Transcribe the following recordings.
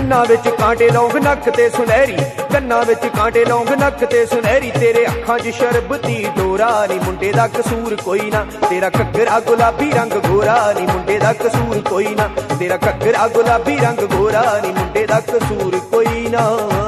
ਕੰਨਾਂ ਵਿੱਚ ਕਾਂਟੇ ਲੌਂਗ ਨੱਕ ਤੇ ਸੁਨਹਿਰੀ, ਕੰਨਾਂ ਵਿੱਚ ਕਾਂਟੇ ਲੌਂਗ ਨੱਕ ਤੇ ਸੁਨਹਿਰੀ, ਤੇਰੇ ਅੱਖਾਂ 'ਚ ਸ਼ਰਬਤੀ ਡੋਰਾ ਨੀ ਮੁੰਡੇ ਦਾ ਕਸੂਰ ਕੋਈ ਨਾ, ਤੇਰਾ ਘੱਗਰਾ ਗੁਲਾਬੀ ਰੰਗ ਗੋਰਾ ਨੀ ਮੁੰਡੇ ਦਾ ਕਸੂਰ ਕੋਈ ਨਾ, ਤੇਰਾ ਘੱਗਰਾ ਗੁਲਾਬੀ ਰੰਗ ਗੋਰਾ ਨੀ ਮੁੰਡੇ ਦਾ ਕਸੂਰ ਕੋਈ ਨਾ।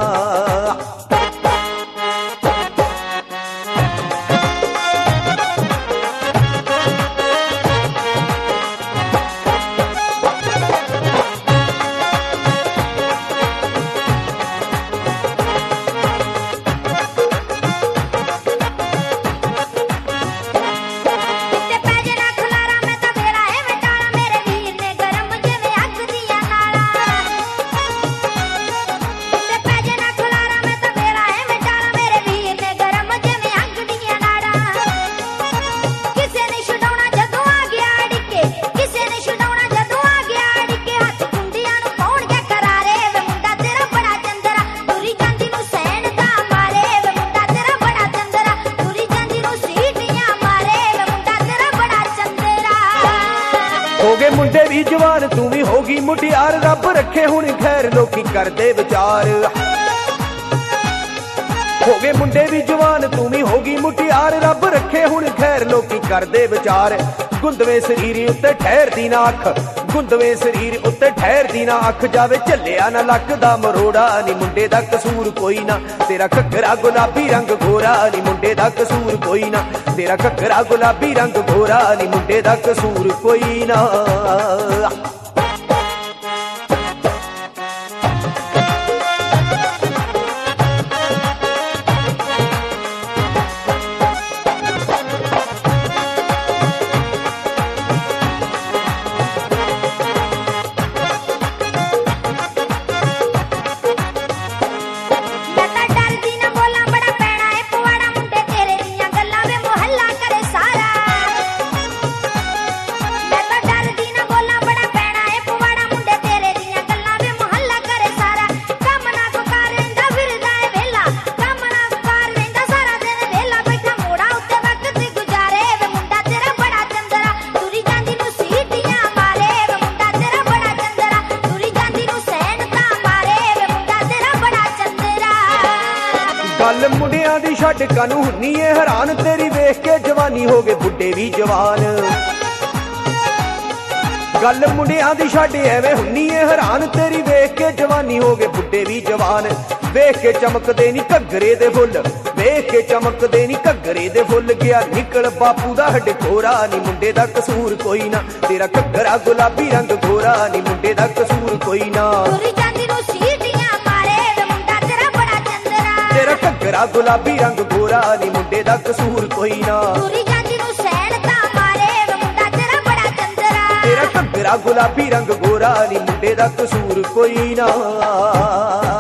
ਹੋ ਗਏ ਮੁੰਡੇ ਵੀ ਜਵਾਨ ਤੂੰ ਵੀ ਹੋ ਗਈ ਮੁਟਿਆਰ, ਰੱਬ ਰੱਖੇ ਹੁਣ ਖੈਰ ਲੋਕੀ ਕਰਦੇ ਵਿਚਾਰ। ਹੋ ਗਏ ਮੁੰਡੇ ਵੀ ਜਵਾਨ ਤੂੰ ਵੀ ਹੋ ਗਈ ਮੁਟਿਆਰ, ਰੱਬ ਰੱਖੇ ਹੁਣ ਖੈਰ ਲੋਕੀ ਕਰਦੇ ਵਿਚਾਰ। ਗੁੰਦਵੇਂ ਸਰੀਰ ਉੱਤੇ ਠਹਿਰਦੀ ਨਾ ਅੱਖ, ਗੁੰਦਵੇਂ ਸਰੀਰ ਉੱਤੇ ਠਹਿਰਦੀ ਨਾ ਅੱਖ, ਜਾਵੇ ਝੱਲਿਆ ਨਾ ਲੱਕ ਦਾ ਮਰੋੜਾ ਨੀ ਮੁੰਡੇ ਦਾ ਕਸੂਰ ਕੋਈ ਨਾ, ਤੇਰਾ ਘੱਗਰਾ ਗੁਲਾਬੀ ਰੰਗ ਗੋਰਾ ਨੀ ਮੁੰਡੇ ਦਾ ਕਸੂਰ ਕੋਈ ਨਾ, ਤੇਰਾ ਘੱਗਰਾ ਗੁਲਾਬੀ ਰੰਗ ਗੋਰਾ ਨੀ ਮੁੰਡੇ ਦਾ ਕਸੂਰ ਕੋਈ ਨਾ। ਗੱਲ ਮੁੰਡਿਆਂ ਦੀ ਛੱਡ ਕਾਨੂੰ ਹੁੰਨੀ ਏ ਹੈਰਾਨ, ਤੇਰੀ ਵੇਖ ਕੇ ਜਵਾਨੀ ਹੋ ਗਏ ਬੁੱਢੇ ਵੀ ਜਵਾਨ। ਗੱਲ ਮੁੰਡਿਆਂ ਦੀ ਛੱਡ ਐਵੇਂ ਹੁੰਨੀ ਏ ਹੈਰਾਨ, ਤੇਰੀ ਵੇਖ ਕੇ ਜਵਾਨੀ ਹੋ ਗਏ ਬੁੱਢੇ ਵੀ ਜਵਾਨ। ਵੇਖ ਕੇ ਚਮਕਦੇ ਨੀ ਘੱਗਰੇ ਦੇ ਫੁੱਲ, ਵੇਖ ਕੇ ਚਮਕਦੇ ਨੀ ਘੱਗਰੇ ਦੇ ਫੁੱਲ, ਗਿਆ ਨਿਕਲ ਬਾਪੂ ਦਾ ਹਡਕੋਰਾ ਨੀ ਮੁੰਡੇ ਦਾ ਕਸੂਰ ਕੋਈ ਨਾ, ਤੇਰਾ ਘੱਗਰਾ ਗੁਲਾਬੀ ਰੰਗ ਗੋਰਾ ਨੀ ਮੁੰਡੇ ਦਾ ਕਸੂਰ ਕੋਈ ਨਾ। ਤੇਰਾ ਘੱਗਰਾ ਗੁਲਾਬੀ ਰੰਗ ਗੋਰਾ ਨੀ ਮੁੰਡੇ ਦਾ ਕਸੂਰ ਕੋਈ ਨਾ, ਤੇਰਾ ਘੱਗਰਾ ਗੁਲਾਬੀ ਰੰਗ ਗੋਰਾ ਨੀ ਮੁੰਡੇ ਦਾ ਕਸੂਰ ਕੋਈ ਨਾ।